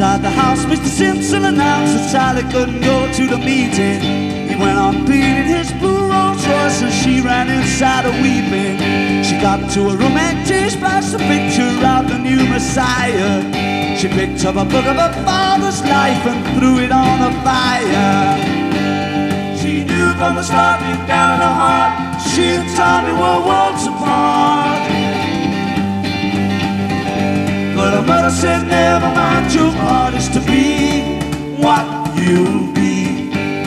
Inside the house, Mr. Simpson announced that Sally couldn't go to the meeting. He went on beating his blue Rolls Royce and she ran inside a weeping. She got to a room and she splashed a picture of the new Messiah. She picked up a book of her father's life and threw it on a fire. She knew from the start, deep down in her heart, she and Tommy were worlds apart. But her mother said, never mind, your part is to be what you be.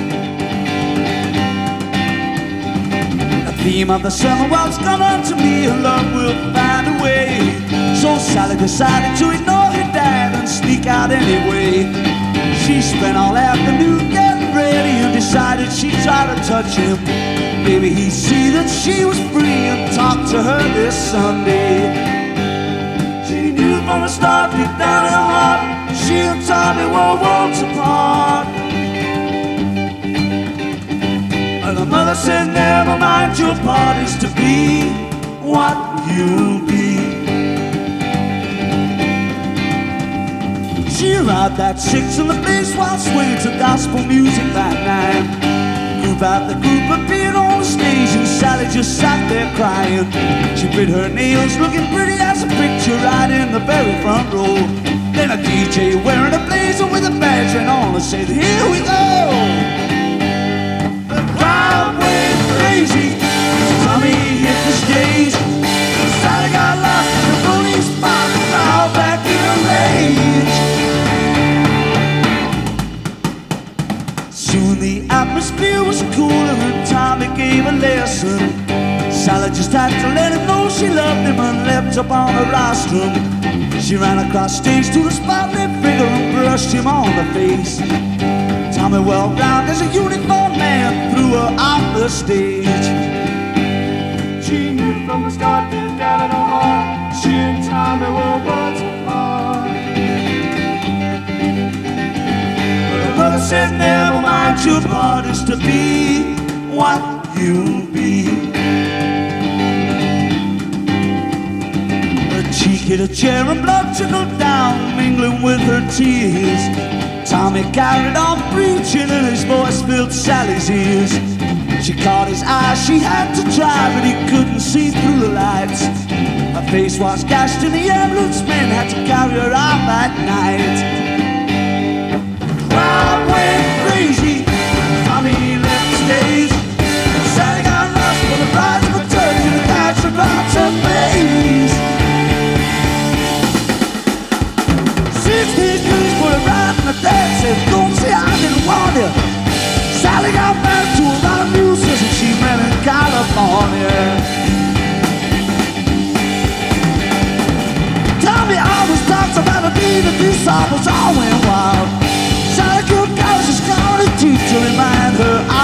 The theme of the summer was come unto me, and love will find a way. So Sally decided to ignore her dad and sneak out anyway. She spent all afternoon getting ready and decided she'd try to touch him. Maybe he'd see that she was free and talk to her this Sunday. She knew from the start, deep down in her heart, she and Tommy were worlds apart. And her mother said, never mind, your part is to be what you be. She arrived at 6 and the place while swinging to gospel music that night. Group after group appeared on the stage and Sally just sat there crying. She bit her nails, looking pretty as a picture right in the very front row. Then a DJ wearing a blazer with a badge and on and said, here we go. The crowd went crazy as Tommy hit the stage. Sally got lost in the police box and all back in a rage. Soon the atmosphere was cooler and Tommy gave a lesson. Sally just had to let him know she loved him and leapt up on the rostrum. She ran across stage to the spotlit figure and brushed him on the face. Tommy whirled round as a uniformed man threw her off the stage. She knew from the start, deep down in her heart, she and Tommy were worlds apart. Mother said, never mind, your part is to be what you be. Her cheek hit a chair and blood trickled down, mingling with her tears. Tommy carried on preaching and his voice filled Sally's ears. She caught his eyes, she had to try, but he couldn't see through the lights. Her face was gashed and the ambulance men had to carry her out that night. Crowd went crazy, Tommy left the stage. Sally got lost for the price of a turkey, the catch across her face. 16 police put her right in the dead, said, don't say I didn't warn you. Sally got married to a lot of musicians and she met in California. Tommy always talks about the day that this all was all went wild. Sally could go, she's gonna teach her, remind her